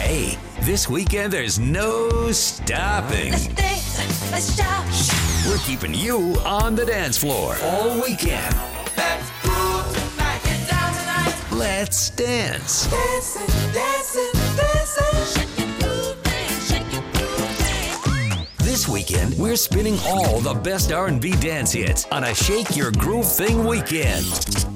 Hey, this weekend there's no stopping. Let's dance, let's shout. We're keeping you on the dance floor all weekend. Let's groove tonight, get down tonight. Let's dance. Dancing, dancing, dancing. Shake it, groove, dance, shake it, groove, dance. This weekend, we're spinning all the best R&B dance hits on a Shake Your Groove Thing weekend.